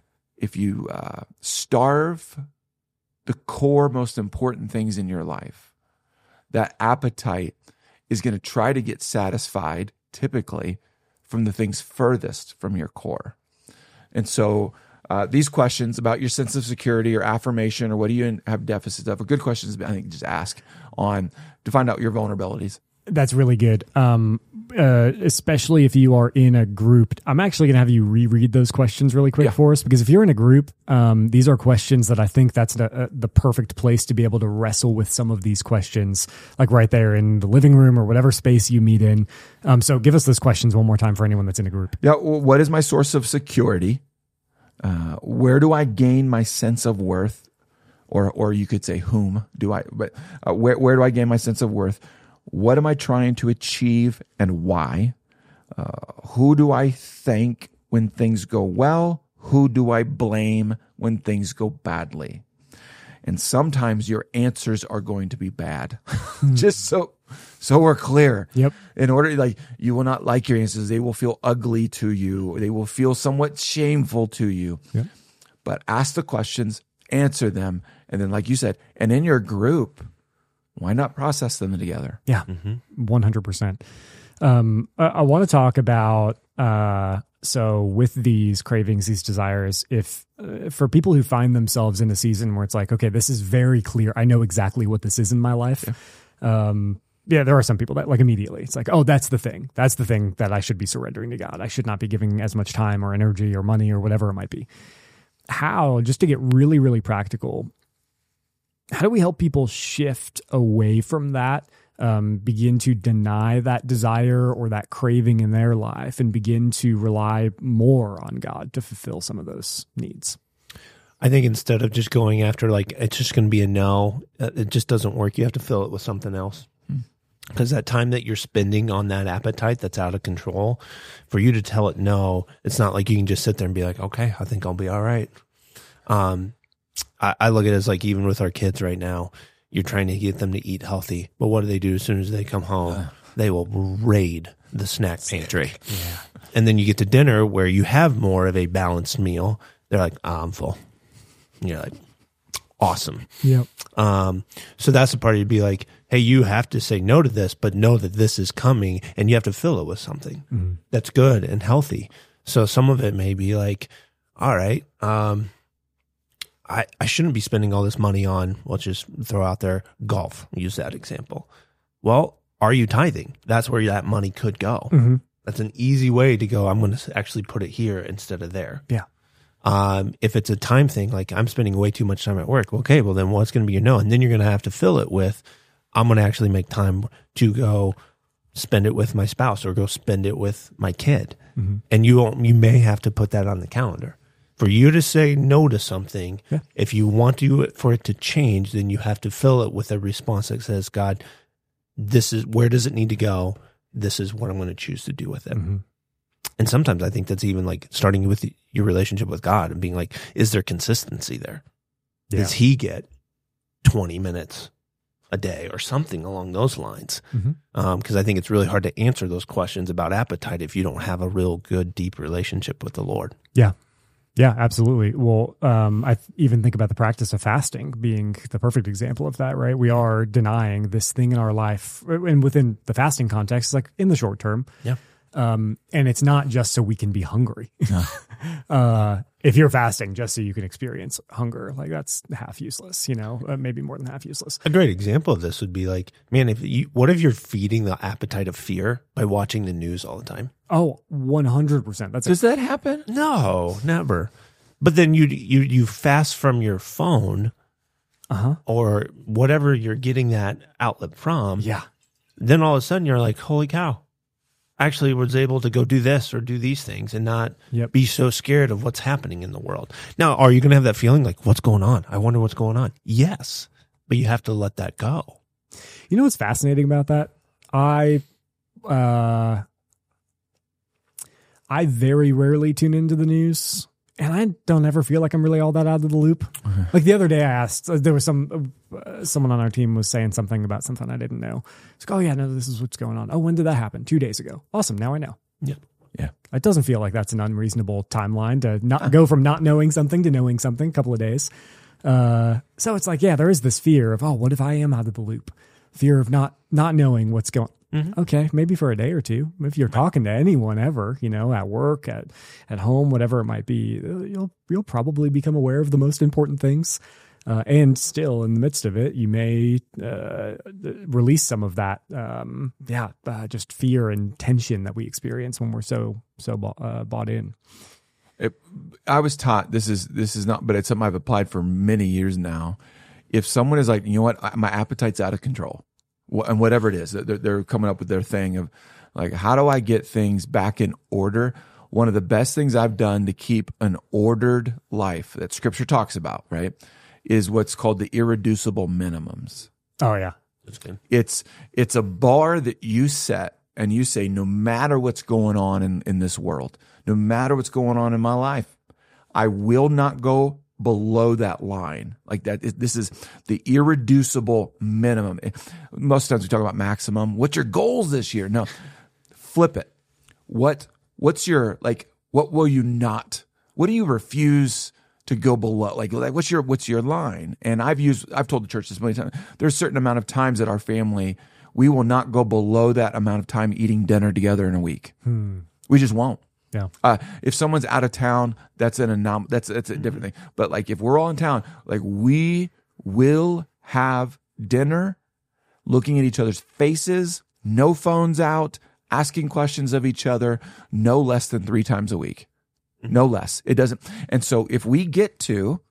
if you uh, starve the core most important things in your life, that appetite is going to try to get satisfied typically from the things furthest from your core. And so Uh, these questions about your sense of security or affirmation or what do you have deficits of are good questions, I think, just ask on to find out your vulnerabilities. That's really good. Um, uh, especially if you are in a group. I'm actually going to have you reread those questions really quick yeah. for us, because if you're in a group, um, these are questions that I think that's the, uh, the perfect place to be able to wrestle with some of these questions, like right there in the living room or whatever space you meet in. Um, so give us those questions one more time for anyone that's in a group. Yeah. Well, what is my source of security? Uh, where do I gain my sense of worth? Or or you could say, whom do I, but uh, where, where do I gain my sense of worth? What am I trying to achieve and why? Uh, who do I thank when things go well? Who do I blame when things go badly? And sometimes your answers are going to be bad. Just so So we're clear. Yep. In order, like, you will not like your answers. They will feel ugly to you. They will feel somewhat shameful to you. Yep. But ask the questions, answer them. And then, like you said, and in your group, why not process them together? Yeah, one hundred percent. Um, I, I want to talk about, uh, so with these cravings, these desires, if uh, for people who find themselves in a season where it's like, okay, this is very clear. I know exactly what this is in my life. Yeah. Um, yeah, there are some people that like immediately it's like, oh, that's the thing. That's the thing that I should be surrendering to God. I should not be giving as much time or energy or money or whatever it might be. How, just to get really, really practical, how do we help people shift away from that? Um, begin to deny that desire or that craving in their life and begin to rely more on God to fulfill some of those needs. I think instead of just going after, like, it's just going to be a no, it just doesn't work. You have to fill it with something else. Because that time that you're spending on that appetite that's out of control, for you to tell it no, it's not like you can just sit there and be like, okay, I think I'll be all right. Um, I, I look at it as like, even with our kids right now, you're trying to get them to eat healthy, but what do they do as soon as they come home? Uh, they will raid the snack pantry. Yeah. And then you get to dinner where you have more of a balanced meal. They're like, oh, I'm full. And you're like, awesome. Yep. Um, so that's the part you'd be like, hey, you have to say no to this, but know that this is coming, and you have to fill it with something mm-hmm. that's good and healthy. So some of it may be like, all right, um, I, I shouldn't be spending all this money on, let's just throw out there, golf. Use that example. Well, are you tithing? That's where that money could go. Mm-hmm. That's an easy way to go, I'm going to actually put it here instead of there. Yeah. Um, if it's a time thing, like I'm spending way too much time at work, okay, well then what's going to be your no? And then you're going to have to fill it with, I'm going to actually make time to go spend it with my spouse or go spend it with my kid. Mm-hmm. And you won't, you may have to put that on the calendar. For you to say no to something, yeah. if you want to, for it to change, then you have to fill it with a response that says, God, this is, where does it need to go? This is what I'm going to choose to do with it. Mm-hmm. And sometimes I think that's even like starting with your relationship with God and being like, is there consistency there? Yeah. Does he get twenty minutes a day or something along those lines? Because mm-hmm. um, I think it's really hard to answer those questions about appetite if you don't have a real good, deep relationship with the Lord. Yeah. Yeah, absolutely. Well, um, I th- even think about the practice of fasting being the perfect example of that, right? We are denying this thing in our life, and within the fasting context, like in the short term. Yeah. Um, and it's not just so we can be hungry. No. uh, if you're fasting just so you can experience hunger, like that's half useless, you know, uh, maybe more than half useless. A great example of this would be like, man, if you, what if you're feeding the appetite of fear by watching the news all the time? Oh, one hundred percent. That's Does a- that happen? No, never. But then you, you, you fast from your phone uh-huh. or whatever you're getting that outlet from. Yeah. Then all of a sudden you're like, holy cow. Actually was able to go do this or do these things and not yep. be so scared of what's happening in the world. Now, are you going to have that feeling like, what's going on? I wonder what's going on. Yes, but you have to let that go. You know what's fascinating about that? I, uh, I very rarely tune into the news. And I don't ever feel like I'm really all that out of the loop. Okay. Like the other day I asked, there was some, uh, someone on our team was saying something about something I didn't know. It's like, oh yeah, no, this is what's going on. Oh, when did that happen? Two days ago. Awesome. Now I know. Yeah. Yeah. It doesn't feel like that's an unreasonable timeline to not huh. go from not knowing something to knowing something a couple of days. Uh, so it's like, yeah, there is this fear of, oh, what if I am out of the loop? Fear of not, not knowing what's going on. Mm-hmm. Okay, maybe for a day or two. If you're talking to anyone ever, you know, at work, at at home, whatever it might be, you'll you'll probably become aware of the most important things. Uh, and still, in the midst of it, you may uh, release some of that, um, yeah, uh, just fear and tension that we experience when we're so so uh, bought in. It, I was taught this is this is not, but it's something I've applied for many years now. If someone is like, you know what, my appetite's out of control. And whatever it is, they're, they're coming up with their thing of like, how do I get things back in order? One of the best things I've done to keep an ordered life that Scripture talks about, right, is what's called the irreducible minimums. Oh, yeah. That's good. It's it's a bar that you set and you say, no matter what's going on in, in this world, no matter what's going on in my life, I will not go below that line. Like that, this is the irreducible minimum. Most times we talk about maximum. What's your goals this year? No, flip it. What, what's your, like, what will you not, what do you refuse to go below? Like, like what's your, what's your line? And I've used, I've told the church this many times. There's a certain amount of times that our family, we will not go below that amount of time eating dinner together in a week. Hmm. We just won't. Yeah. Uh, if someone's out of town, that's an anom- that's that's a different thing. But like if we're all in town, like we will have dinner, looking at each other's faces, no phones out, asking questions of each other, no less than three times a week, no less. It doesn't. And so if we get to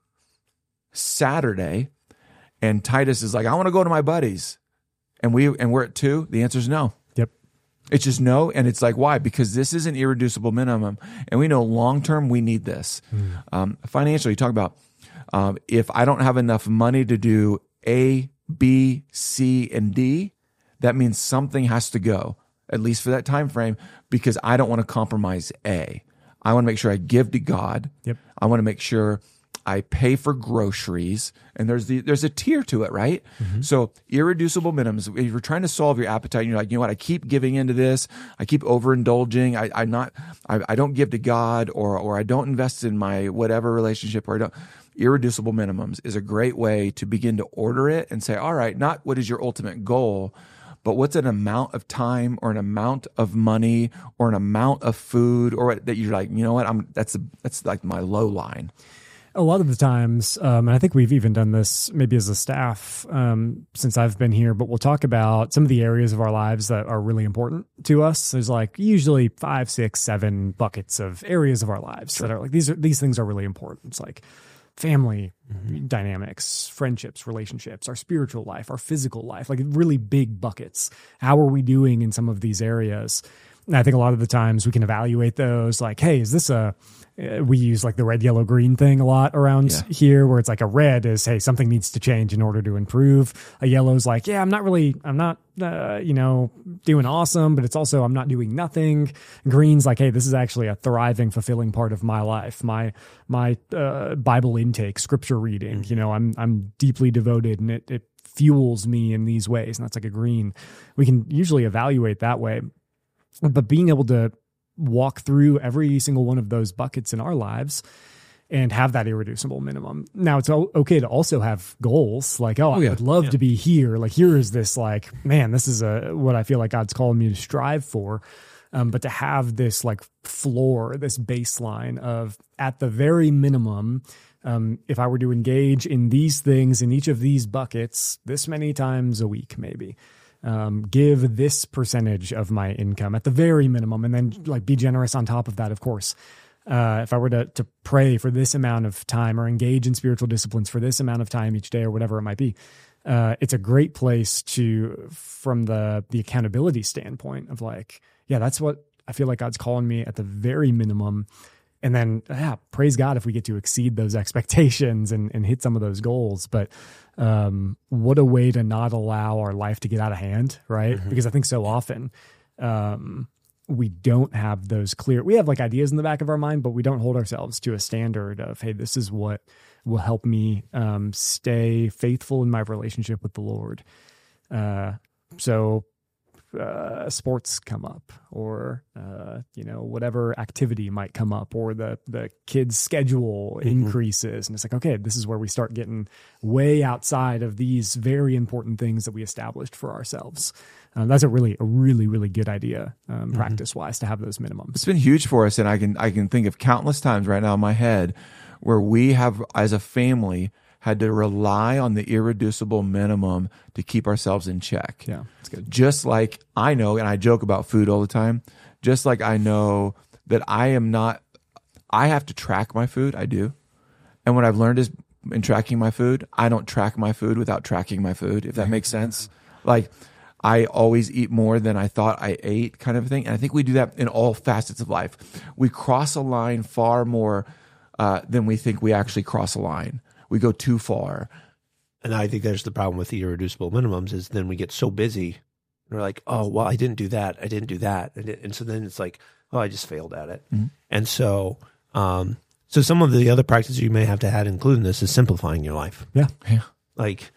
Saturday, and Titus is like, I want to go to my buddies, and we and we're at two, the answer is no. It's just no, and it's like, why? Because this is an irreducible minimum, and we know long-term we need this. Mm. Um, financially, you talk about um, if I don't have enough money to do A, B, C, and D, that means something has to go, at least for that time frame, because I don't want to compromise A. I want to make sure I give to God. Yep. I want to make sure I pay for groceries, and there's the there's a tier to it, right? Mm-hmm. So irreducible minimums. If you're trying to solve your appetite, and you're like, you know what? I keep giving into this. I keep overindulging. I, I'm not. I, I don't give to God, or or I don't invest in my whatever relationship, or I don't. Irreducible minimums is a great way to begin to order it and say, all right, not what is your ultimate goal, but what's an amount of time or an amount of money or an amount of food, or what, that you're like, you know what? I'm that's a, that's like my low line. A lot of the times, um, and I think we've even done this maybe as a staff um, since I've been here, but we'll talk about some of the areas of our lives that are really important to us. There's like usually five, six, seven buckets of areas of our lives sure. that are like, these are these things are really important. It's like family mm-hmm. dynamics, friendships, relationships, our spiritual life, our physical life, like really big buckets. How are we doing in some of these areas? And I think a lot of the times we can evaluate those like, hey, is this a, we use like the red, yellow, green thing a lot around yeah. here, where it's like a red is, hey, something needs to change in order to improve. A yellow is like, yeah, I'm not really, I'm not, uh, you know, doing awesome, but it's also, I'm not doing nothing. Green's like, hey, this is actually a thriving, fulfilling part of my life. My, my, uh, Bible intake, scripture reading, you know, I'm, I'm deeply devoted, and it, it fuels me in these ways. And that's like a green. We can usually evaluate that way. But being able to walk through every single one of those buckets in our lives and have that irreducible minimum. Now, it's okay to also have goals like, oh, oh yeah. I'd love yeah. to be here. Like, here is this, like, man, this is a what I feel like God's calling me to strive for. Um, but to have this like floor, this baseline of at the very minimum, um, if I were to engage in these things in each of these buckets this many times a week, maybe. Um, give this percentage of my income at the very minimum, and then like be generous on top of that, of course. Uh, if I were to to pray for this amount of time or engage in spiritual disciplines for this amount of time each day or whatever it might be, uh, it's a great place to, from the the accountability standpoint of like, yeah, that's what I feel like God's calling me at the very minimum. And then, yeah, praise God if we get to exceed those expectations and, and hit some of those goals. But um, what a way to not allow our life to get out of hand, right? Mm-hmm. Because I think so often um, we don't have those clear, we have like ideas in the back of our mind, but we don't hold ourselves to a standard of, hey, this is what will help me um, stay faithful in my relationship with the Lord. Uh, so Uh, sports come up, or uh, you know, whatever activity might come up, or the the kids' schedule mm-hmm. increases, and it's like, okay, this is where we start getting way outside of these very important things that we established for ourselves. Um, that's a really a really really good idea, um, mm-hmm. practice wise, to have those minimums. It's been huge for us, and I can I can think of countless times right now in my head where we have, as a family, had to rely on the irreducible minimum to keep ourselves in check. Yeah, that's good. Just like I know, and I joke about food all the time, just like I know that I am not, I have to track my food, I do. And what I've learned is in tracking my food, I don't track my food without tracking my food, if that makes sense. Like, I always eat more than I thought I ate, kind of thing. And I think we do that in all facets of life. We cross a line far more uh, than we think we actually cross a line. We go too far. And I think there's the problem with the irreducible minimums is then we get so busy. And we're like, oh, well, I didn't do that. I didn't do that. And so then it's like, oh, I just failed at it. Mm-hmm. And so um, So some of the other practices you may have to add, including this, is simplifying your life. Yeah. Yeah. Like,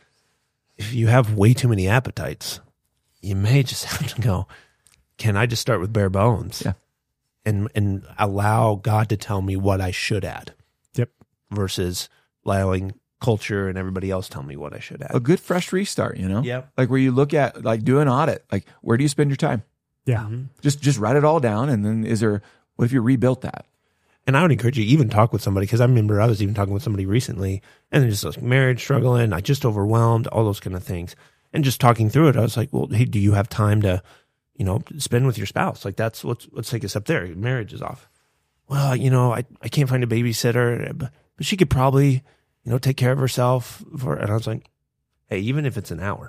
if you have way too many appetites, you may just have to go, can I just start with bare bones? Yeah. And and allow God to tell me what I should add. Yep. Versus allowing culture and everybody else tell me what I should add. A good fresh restart, you know? Yep. Like where you look at, like do an audit. Like where do you spend your time? Yeah. Mm-hmm. Just just write it all down. And then is there, what if you rebuilt that? And I would encourage you to even talk with somebody, because I remember I was even talking with somebody recently, and they're just like marriage struggling, I just overwhelmed, all those kind of things. And just talking through it, I was like, well, hey, do you have time to, you know, spend with your spouse? Like that's what's, let's take us up there. Marriage is off. Well, you know, I, I can't find a babysitter, but, but she could probably, you know, take care of herself. For, and I was like, hey, even if it's an hour,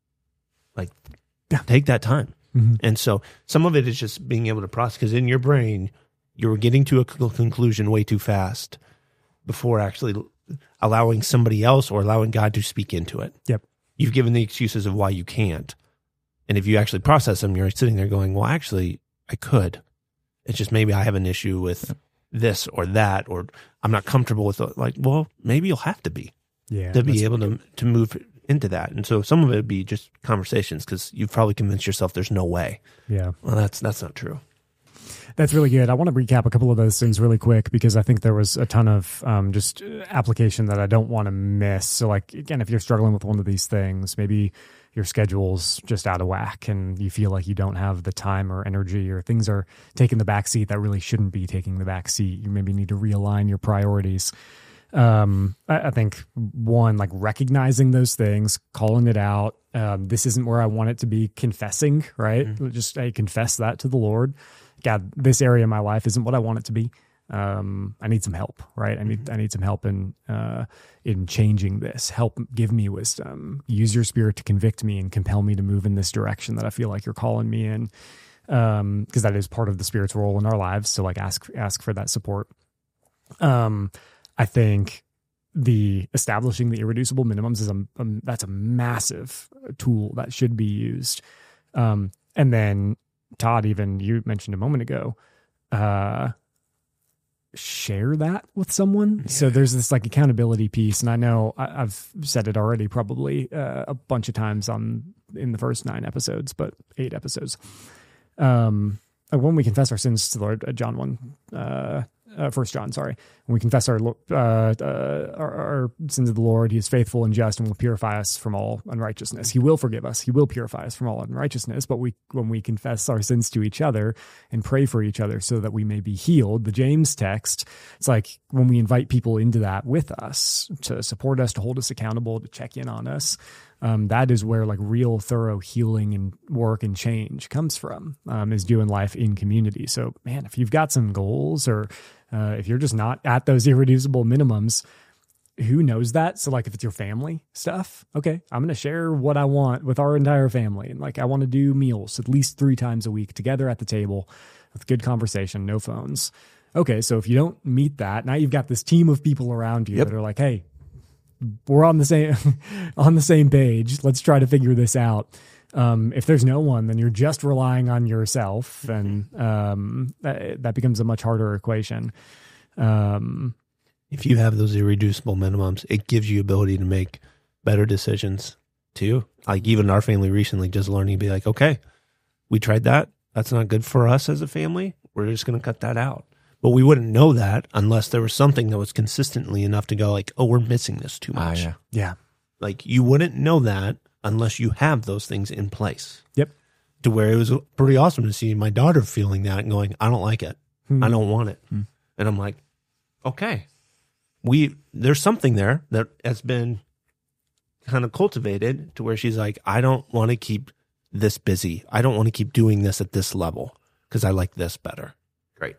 like Yeah. take that time. Mm-hmm. And so some of it is just being able to process, because in your brain, you're getting to a c- conclusion way too fast before actually allowing somebody else or allowing God to speak into it. Yep. You've given the excuses of why you can't. And if you actually process them, you're sitting there going, well, actually, I could. It's just maybe I have an issue with this or that, or I'm not comfortable with it. Like, well, maybe you'll have to be Yeah. to be that's- able to to move into that. And so some of it would be just conversations, because you've probably convinced yourself there's no way. Yeah. Well, that's that's not true. That's really good. I want to recap a couple of those things really quick, because I think there was a ton of um, just application that I don't want to miss. So like, again, if you're struggling with one of these things, maybe your schedule's just out of whack and you feel like you don't have the time or energy, or things are taking the back seat that really shouldn't be taking the back seat. You maybe need to realign your priorities. Um, I, I think one, like recognizing those things, calling it out. Um, this isn't where I want it to be, confessing, right? Mm-hmm. Just hey, confess that to the Lord. God, this area of my life isn't what I want it to be. Um, I need some help, right? I need, mm-hmm. I need some help in, uh, in changing this. Help, give me wisdom. Use your Spirit to convict me and compel me to move in this direction that I feel like you're calling me in. Um, cause that is part of the Spirit's role in our lives. So like ask, ask for that support. Um, I think the establishing the irreducible minimums is a, a that's a massive tool that should be used. Um, and then Todd, even you mentioned a moment ago, uh, share that with someone. Yeah. So there's this like accountability piece. And I know I, I've said it already probably uh, a bunch of times on in the first nine episodes, but eight episodes. Um, when we confess our sins to the Lord, uh, John one, uh, Uh, First John, sorry. When we confess our, uh, uh, our our sins to the Lord, He is faithful and just and will purify us from all unrighteousness. He will forgive us. He will purify us from all unrighteousness. But we, when we confess our sins to each other and pray for each other so that we may be healed, the James text, it's like when we invite people into that with us to support us, to hold us accountable, to check in on us. Um, that is where like real thorough healing and work and change comes from, um, is doing life in community. So man, if you've got some goals, or uh, if you're just not at those irreducible minimums, who knows that? So like if it's your family stuff, okay, I'm going to share what I want with our entire family. And like, I want to do meals at least three times a week together at the table with good conversation, no phones. Okay. So if you don't meet that, now you've got this team of people around you yep. that are like, hey, we're on the same on the same page. Let's try to figure this out. Um, if there's no one, then you're just relying on yourself, and um, that, that becomes a much harder equation. Um, if you have those irreducible minimums, it gives you ability to make better decisions too. Like even our family recently, just learning to be like, okay, we tried that. That's not good for us as a family. We're just going to cut that out. But we wouldn't know that unless there was something that was consistently enough to go like, oh, we're missing this too much. Uh, yeah. yeah. Like you wouldn't know that unless you have those things in place. Yep. To where it was pretty awesome to see my daughter feeling that and going, I don't like it. Hmm. I don't want it. Hmm. And I'm like, okay, we, there's something there that has been kind of cultivated to where she's like, I don't want to keep this busy. I don't want to keep doing this at this level because I like this better. Great.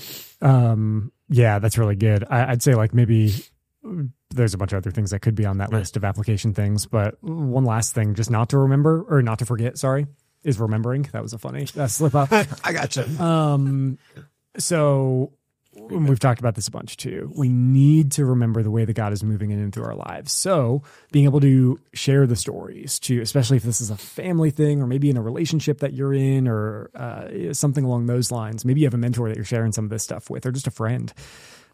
Um, yeah, that's really good. I, I'd say like maybe there's a bunch of other things that could be on that right. list of application things, but one last thing, just not to remember or not to forget, sorry, is remembering. That was a funny uh, slip up. I gotcha. Um, so we've talked about this a bunch too. We need to remember the way that God is moving in and through our lives. So being able to share the stories to, especially if this is a family thing or maybe in a relationship that you're in or uh, something along those lines, maybe you have a mentor that you're sharing some of this stuff with or just a friend.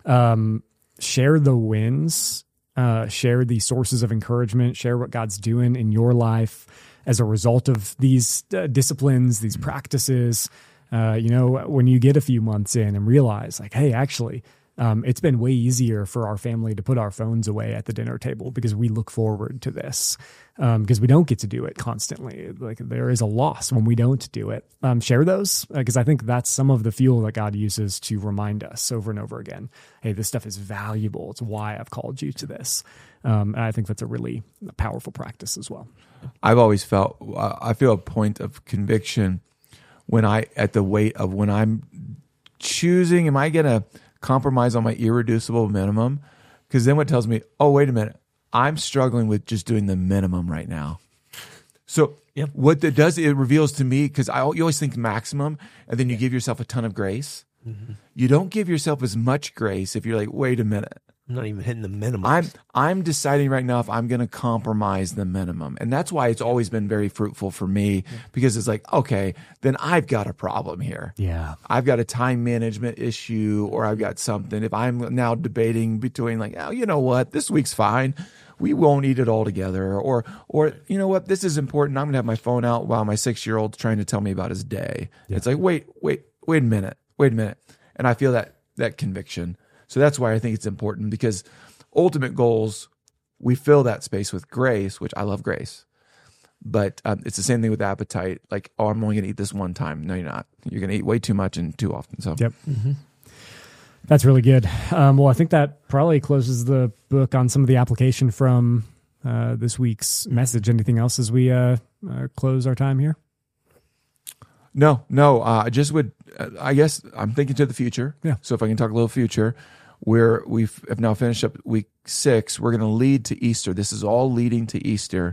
Um, share the wins, uh, share the sources of encouragement, share what God's doing in your life as a result of these uh, disciplines, these practices. Uh, you know, when you get a few months in and realize like, hey, actually, Um, it's been way easier for our family to put our phones away at the dinner table because we look forward to this, um, because we don't get to do it constantly. Like there is a loss when we don't do it. Um, share those because uh, I think that's some of the fuel that God uses to remind us over and over again. Hey, this stuff is valuable. It's why I've called you to this. Um, and I think that's a really powerful practice as well. I've always felt, uh, I feel a point of conviction when I, at the weight of when I'm choosing, am I going to compromise on my irreducible minimum? Because then what tells me, oh, wait a minute, I'm struggling with just doing the minimum right now. So Yep. what that does, it reveals to me, because I you always think maximum, and then you give yourself a ton of grace. Mm-hmm. You don't give yourself as much grace if you're like, wait a minute, I'm not even hitting the minimum. I'm I'm deciding right now if I'm going to compromise the minimum. And that's why it's always been very fruitful for me, because it's like, okay, then I've got a problem here. Yeah. I've got a time management issue, or I've got something. If I'm now debating between like, oh, you know what, this week's fine, we won't eat it all together, or or you know what, this is important, I'm going to have my phone out while my six-year-old's trying to tell me about his day. Yeah. It's like, wait, wait, wait a minute, wait a minute. And I feel that that conviction. So that's why I think it's important, because ultimate goals, we fill that space with grace, which I love grace. But um, it's the same thing with appetite. Like, oh, I'm only going to eat this one time. No, you're not. You're going to eat way too much and too often. So, yep. Mm-hmm. That's really good. Um, well, I think that probably closes the book on some of the application from uh, this week's message. Anything else as we uh, uh, close our time here? No, no. Uh, I just would, uh, I guess I'm thinking to the future. Yeah. So if I can talk a little future, where we have now finished up week six, we're going to lead to Easter. This is all leading to Easter.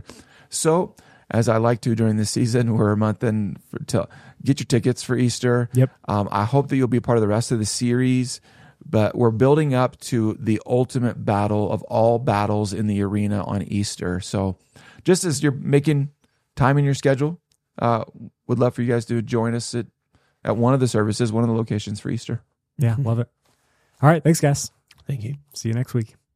So as I like to during this season, we're a month in for, to get your tickets for Easter. Yep. Um, I hope that you'll be a part of the rest of the series, but we're building up to the ultimate battle of all battles in the arena on Easter. So just as you're making time in your schedule, uh, would love for you guys to join us at, at one of the services, one of the locations for Easter. Yeah, love it. All right, thanks, guys. Thank you. See you next week.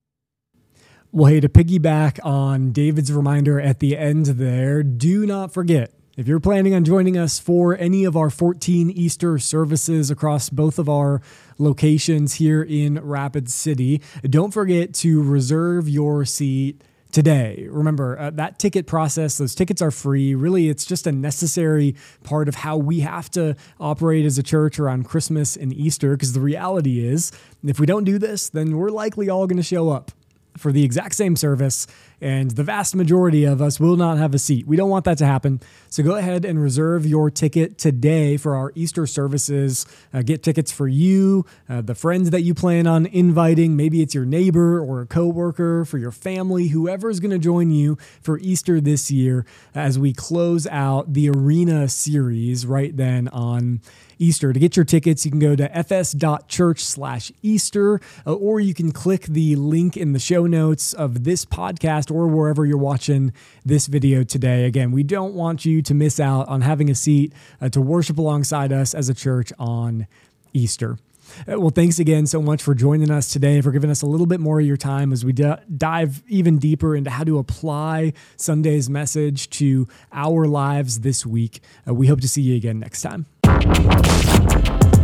Well, hey, to piggyback on David's reminder at the end there, do not forget, if you're planning on joining us for any of our fourteen Easter services across both of our locations here in Rapid City, don't forget to reserve your seat today. Remember, uh, that ticket process, those tickets are free. Really, it's just a necessary part of how we have to operate as a church around Christmas and Easter, because the reality is, if we don't do this, then we're likely all going to show up for the exact same service, and the vast majority of us will not have a seat. We don't want that to happen. So go ahead and reserve your ticket today for our Easter services. Uh, get tickets for you, uh, the friends that you plan on inviting. Maybe it's your neighbor or a coworker, for your family, whoever is going to join you for Easter this year, as we close out the Arena series right then on Easter. To get your tickets, you can go to fs.church slash Easter, uh, or you can click the link in the show notes of this podcast or wherever you're watching this video today. Again, we don't want you to miss out on having a seat uh, to worship alongside us as a church on Easter. Uh, well, thanks again so much for joining us today, for giving us a little bit more of your time as we d- dive even deeper into how to apply Sunday's message to our lives this week. Uh, we hope to see you again next time.